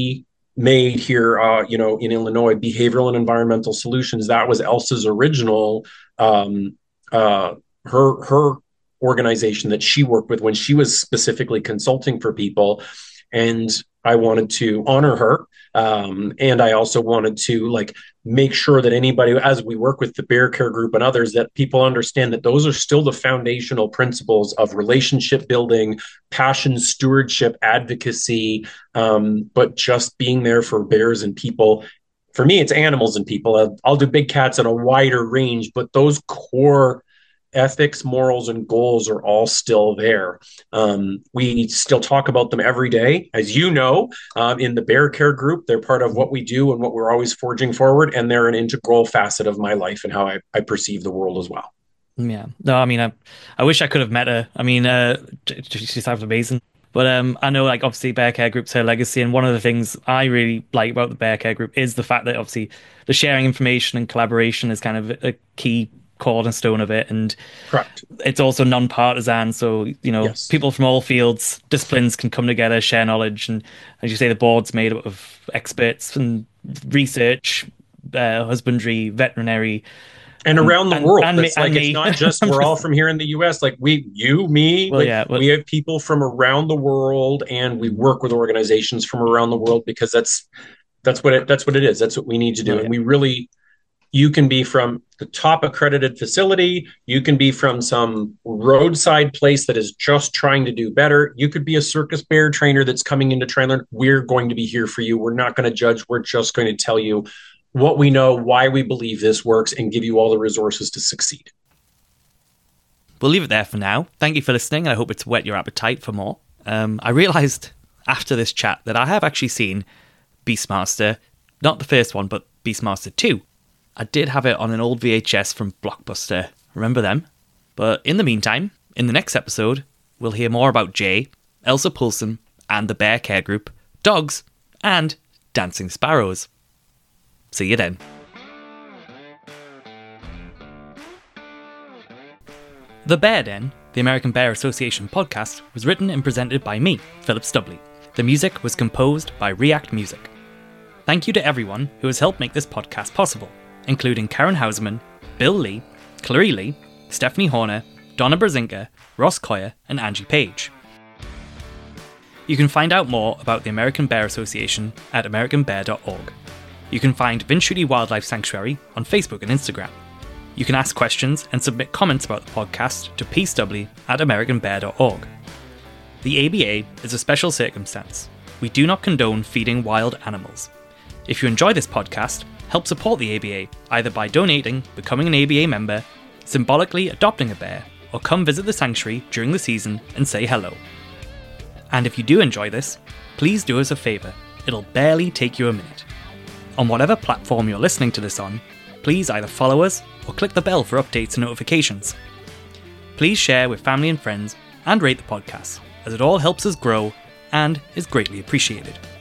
remade here, uh, you know, in Illinois, Behavioral and Environmental Solutions. That was Elsa's original, um, uh, her her organization that she worked with when she was specifically consulting for people. And I wanted to honor her. Um, and I also wanted to like make sure that anybody, as we work with the Bear Care Group and others, that people understand that those are still the foundational principles of relationship building, passion, stewardship, advocacy, um, but just being there for bears and people. For me, it's animals and people. I'll, I'll do big cats in a wider range, but those core ethics, morals, and goals are all still there. Um, we still talk about them every day. As you know, um, in the Bear Care Group, they're part of what we do and what we're always forging forward. And they're an integral facet of my life and how I, I perceive the world as well. Yeah. No, I mean, I, I wish I could have met her. I mean, uh, she sounds amazing. But um, I know, like, obviously, Bear Care Group's her legacy, and one of the things I really like about the Bear Care Group is the fact that, obviously, the sharing information and collaboration is kind of a key cornerstone of it, and Correct. It's also non-partisan, so you know Yes. people from all fields, disciplines can come together, share knowledge, and as you say, the board's made up of experts and research, uh, husbandry, veterinary, and around the and, world. and, It's and like me. It's not just we're all from here in the U S. Like we, you, me, well, like yeah, well, we have people from around the world, and we work with organizations from around the world because that's that's what it that's what it is. That's what we need to do, well, yeah. and we really. You can be from the top accredited facility. You can be from some roadside place that is just trying to do better. You could be a circus bear trainer that's coming in to try and learn. We're going to be here for you. We're not going to judge. We're just going to tell you what we know, why we believe this works, and give you all the resources to succeed. We'll leave it there for now. Thank you for listening, and I hope it's whet your appetite for more. Um, I realised after this chat that I have actually seen Beastmaster, not the first one, but Beastmaster two. I did have it on an old V H S from Blockbuster. Remember them? But in the meantime, in the next episode, we'll hear more about Jay, Elsa Poulsen, and the Bear Care Group, dogs, and dancing sparrows. See you then. The Bear Den, the American Bear Association podcast, was written and presented by me, Philip Stubley. The music was composed by React Music. Thank you to everyone who has helped make this podcast possible, including Karen Houseman, Bill Lee, Clarie Lee, Stephanie Horner, Donna Brzezinka, Ross Coyer, and Angie Page. You can find out more about the American Bear Association at american bear dot org. You can find Vince Schutte Wildlife Sanctuary on Facebook and Instagram. You can ask questions and submit comments about the podcast to pstubley at american bear dot org. The A B A is a special circumstance. We do not condone feeding wild animals. If you enjoy this podcast, help support the A B A either by donating, becoming an A B A member, symbolically adopting a bear, or come visit the sanctuary during the season and say hello. And if you do enjoy this, please do us a favour. It'll barely take you a minute. On whatever platform you're listening to this on, please either follow us or click the bell for updates and notifications. Please share with family and friends and rate the podcast, as it all helps us grow and is greatly appreciated.